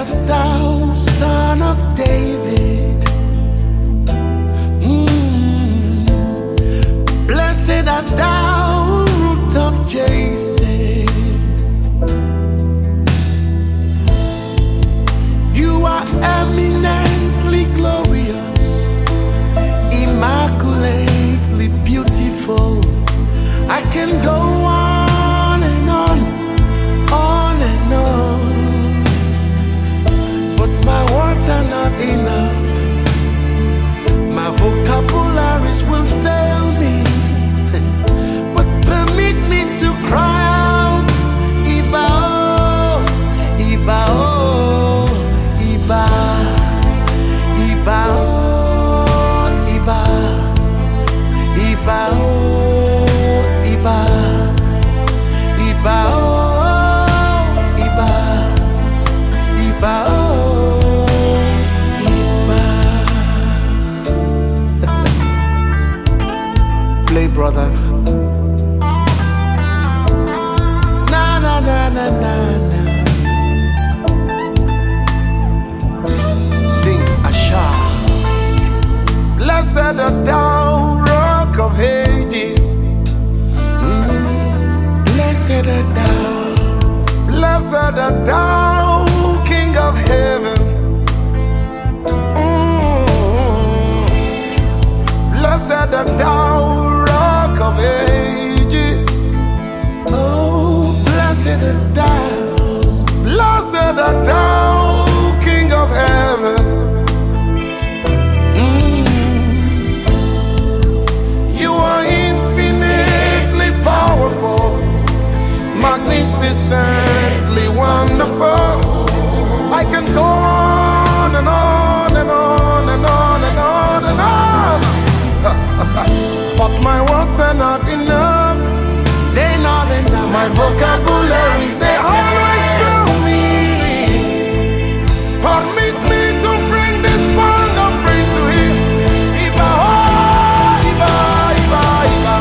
art thou, Son of David. Blessed art thou, Root of Jesse. You are eminently glorious, immaculately beautiful. I can go on and on and on, but my words are not enough. My vocabularies will fail me, but permit me to cry out, Iba, oh, Iba, oh, Iba, Iba, oh, Iba, Iba, oh, Iba, Iba, oh, Iba, Iba, oh, Iba. Play, brother. Na na na na na na. Sing Asha. Blessed art thou, Rock of Ages. Blessed art thou. Blessed art thou, King of Heaven. Blessed art thou, Rock of Ages. Oh, blessed art thou. Blessed art thou, King of Heaven. You are infinitely powerful, magnificently wonderful. I can go on and on and on and on and on and on. But my words are not enough. They're not enough. My vocabularies, they always fail me. Permit me to bring this song of praise to Him. Iba, oh, Iba, Iba, Iba.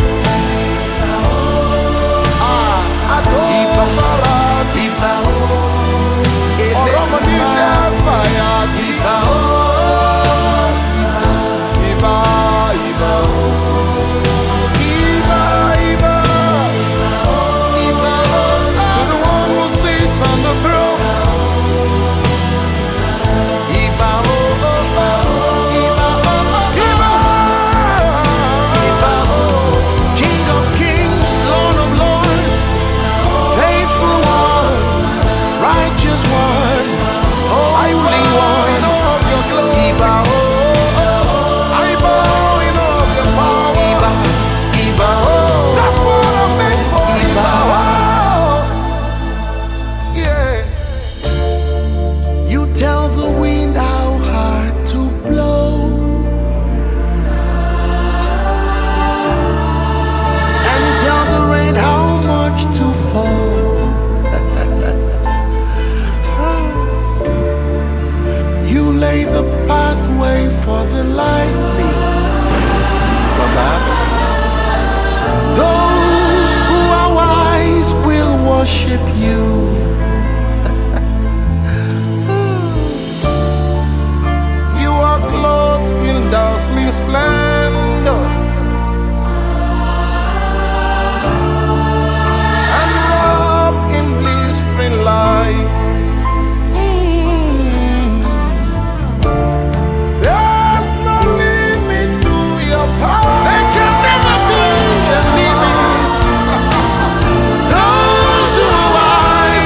Iba, Barat, Iba, oh, Oromonisha, Fire, Iba, oh, Iba, Iba, Iba, Iba, Iba, to the one who sits on the throne. Iba, oh, Iba, Iba, Iba, King of kings, Lord of lords, faithful one, righteous one, holy one. In all of your glory. Iba, I bow in all of your power. Iba, Iba, that's what I'm meant for. Iba, yeah. You tell the wind how hard to blow, and tell the rain how much to fall. You lay the pathway for the lightning, Baba. Those who are wise will worship you. You are clothed in dazzling splendor and wrapped in blistering light. There's no limit to your power. There can never be a limit. Those who are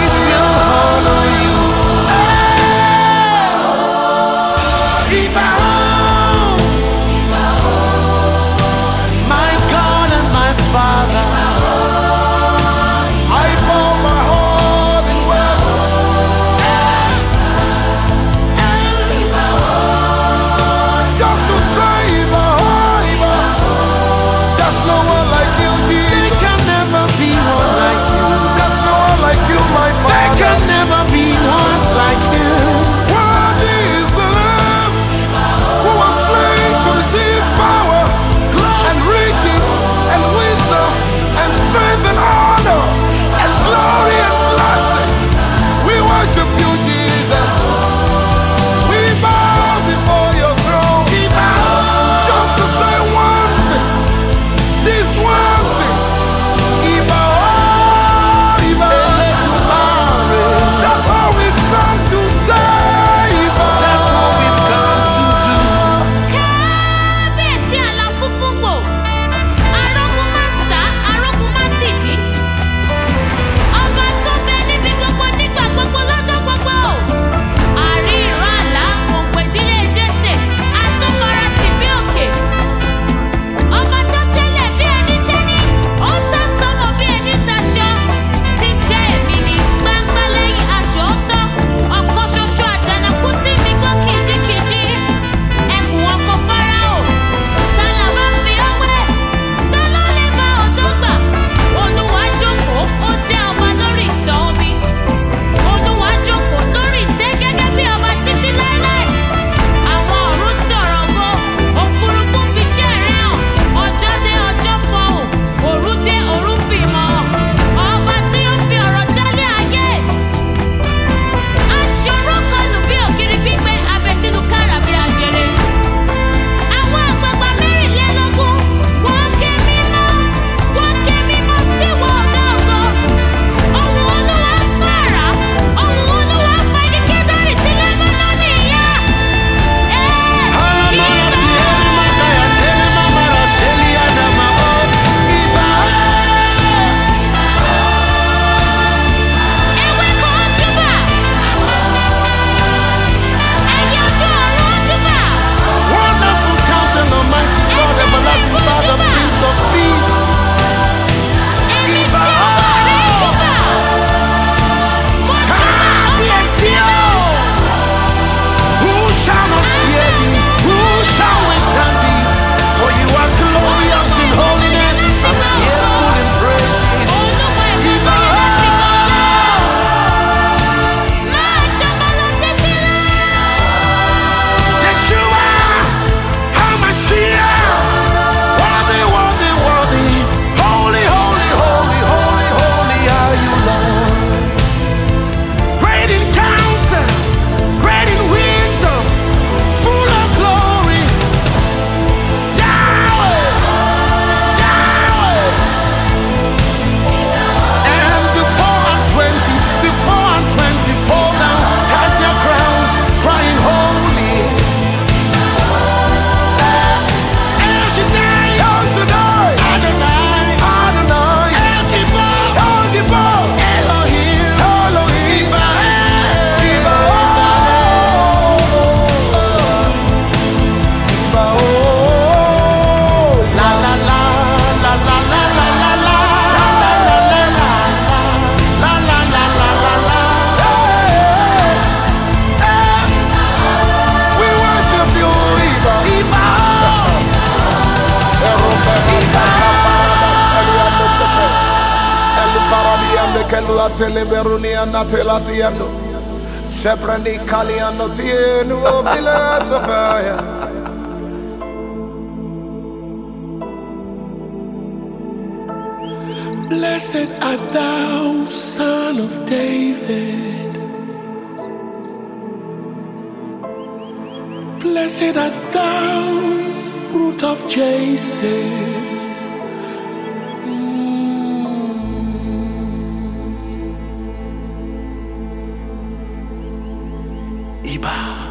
kelua teleberunia natela tiendo. Sheprani kaliano tienu obile sofaya. Blessed art thou, Son of David. Blessed art thou, Root of Jesse. Iba.